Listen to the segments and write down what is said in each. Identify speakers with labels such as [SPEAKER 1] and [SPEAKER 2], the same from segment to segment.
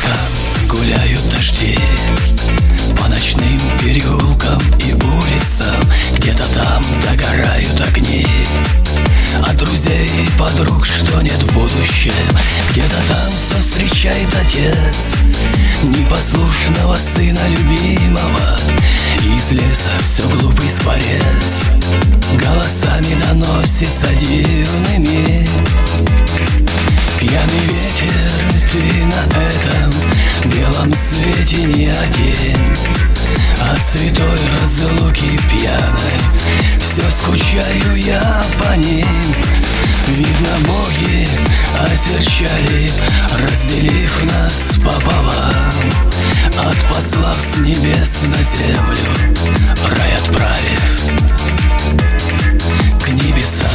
[SPEAKER 1] летом гуляют дожди по ночным переулкам и улицам. Где-то там догорают огни от друзей и подруг, что нет в будущем. Где-то там все встречает отец непослушного сына любимого. Из леса все глупый скворец голосами доносится дивными. Пьяный ветер, ты на этом белом свете не один. От святой разлуки пьяной все скучаю я по ним. Видно, боги осерчали, разделив нас пополам, отпослав с небес на землю, рай отправив к небесам.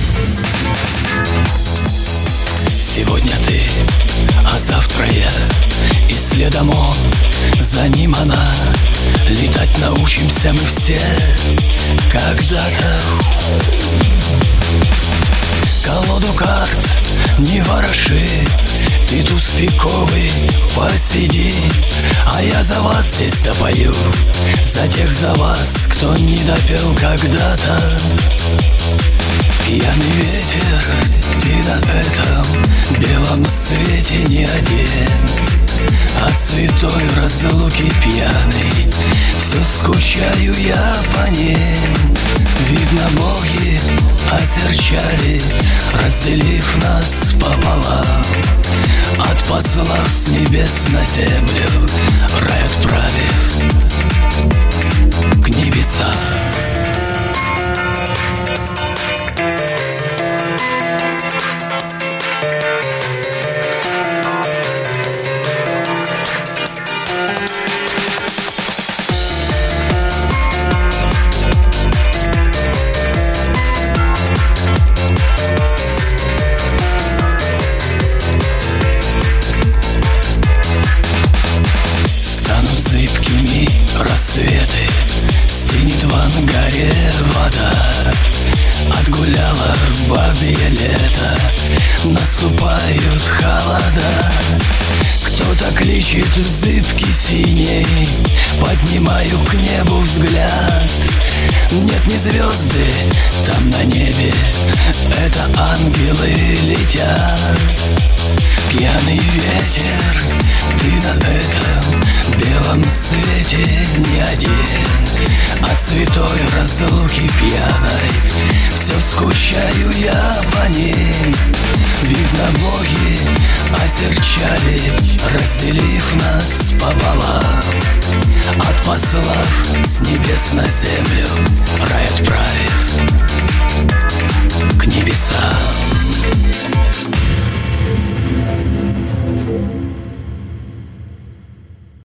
[SPEAKER 1] Сегодня ты, а завтра я, и следом он, за ним она. Летать научимся мы все когда-то. Колоду карт не вороши, ты туз пиковый посиди, а я за вас здесь допою, за тех за вас, кто не допел когда-то. Пьяный ветер, ты на этом белом свете не один. От святой разлуки пьяный все скучаю я по ним. Видно, боги осерчали, разделив нас пополам, отпослав с небес на землю, рай отправив к небесам. Рассветы, стынет в ангаре вода. Отгуляла бабье лето, наступают холода. Кто-то кличет в зыбке синей, поднимаю к небу взгляд. Нет, не звезды там на небе, это ангелы летят. Пьяный ветер, ты на этом белом свете не один. От святой разлуки пьяной все скучаю я по ним. Видно, боги осерчали, разделив нас пополам, отпослав с небес на землю, рай отправив к небесам.